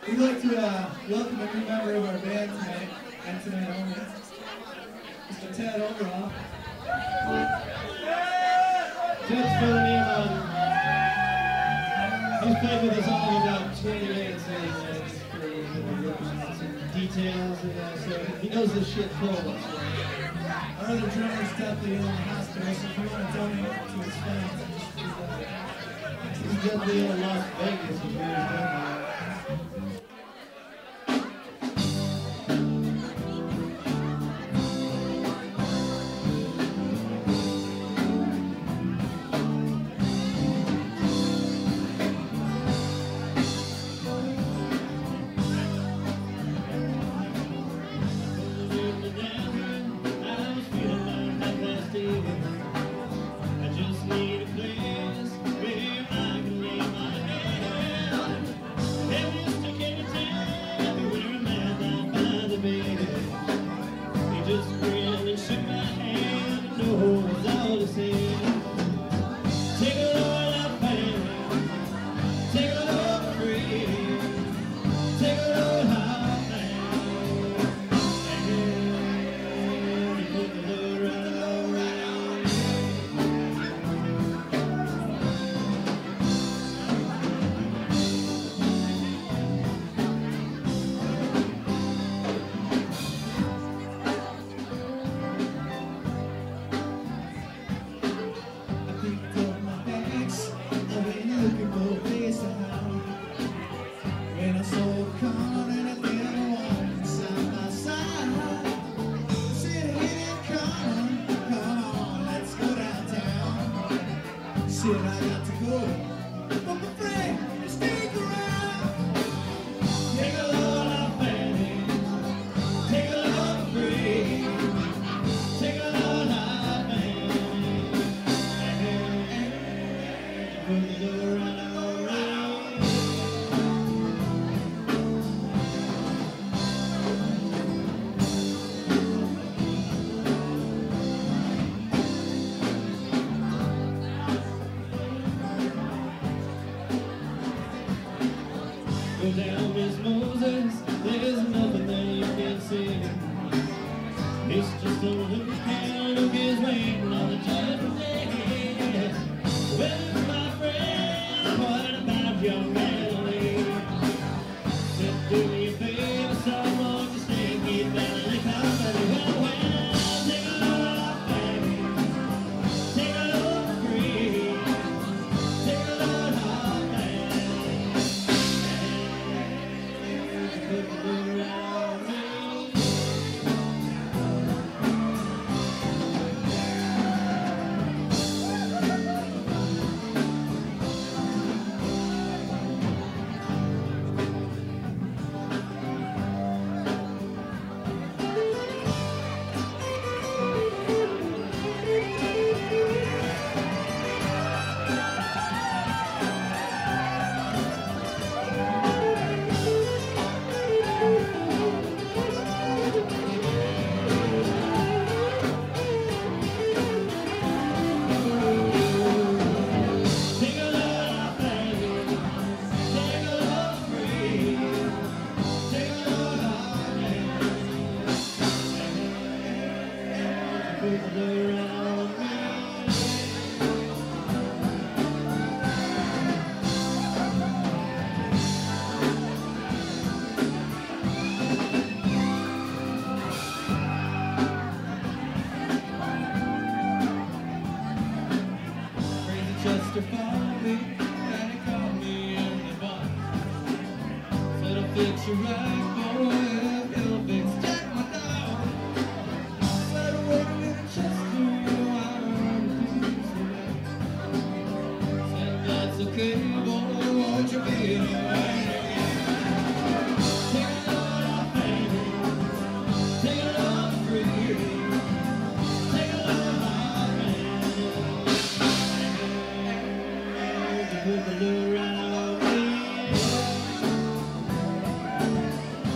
We'd like to welcome a new member of our band tonight, and tonight only, Mr. Ted Overall. Ted's filling in on, he's played with us all about 20 minutes and just for some details and so he knows this shit cold. Our other drummer's definitely in the hospital, so if you want to donate to his fans, He's definitely in Las Vegas is where he's done. Shit, I got to go. But my friend, stick around. Take a load off Fanny. Take a load free. Take a load off Fanny. Put the door around. Go down, Miss Moses, there's nothing that you can see. It's just a little hand who is waiting on the judgment day. Well, my friend, what about your melody? Said, do me a favor, someone to sing me family company. Well, take a load off, baby. Take a load free. Take a load off, baby. Just to find me, and he called me in the bar. Said I'll fix you right, boy, if you'll fix Jack my dog. Said wait a minute, Chester, you are said that's okay, boy, won't you be alright again? Take a load off, baby. Take a load free. Take a load off, baby. Put the lure out of me.